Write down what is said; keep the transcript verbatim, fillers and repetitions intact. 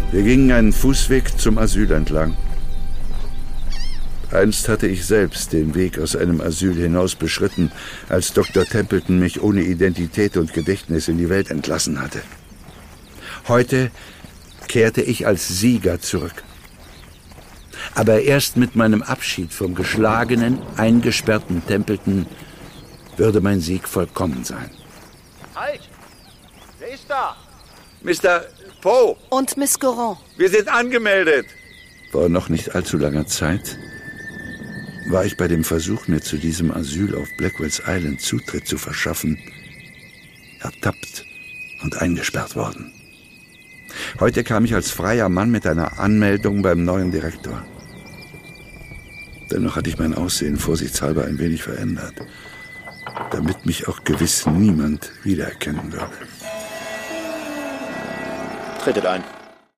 Wir gingen einen Fußweg zum Asyl entlang. Einst hatte ich selbst den Weg aus einem Asyl hinaus beschritten, als Doktor Templeton mich ohne Identität und Gedächtnis in die Welt entlassen hatte. Heute kehrte ich als Sieger zurück. Aber erst mit meinem Abschied vom geschlagenen, eingesperrten Templeton würde mein Sieg vollkommen sein. Halt! Wer ist da? Mister Poe! Und Miss Goron. Wir sind angemeldet! Vor noch nicht allzu langer Zeit war ich bei dem Versuch, mir zu diesem Asyl auf Blackwell's Island Zutritt zu verschaffen, ertappt und eingesperrt worden. Heute kam ich als freier Mann mit einer Anmeldung beim neuen Direktor. Dennoch hatte ich mein Aussehen vorsichtshalber ein wenig verändert, damit mich auch gewiss niemand wiedererkennen würde. Tretet ein.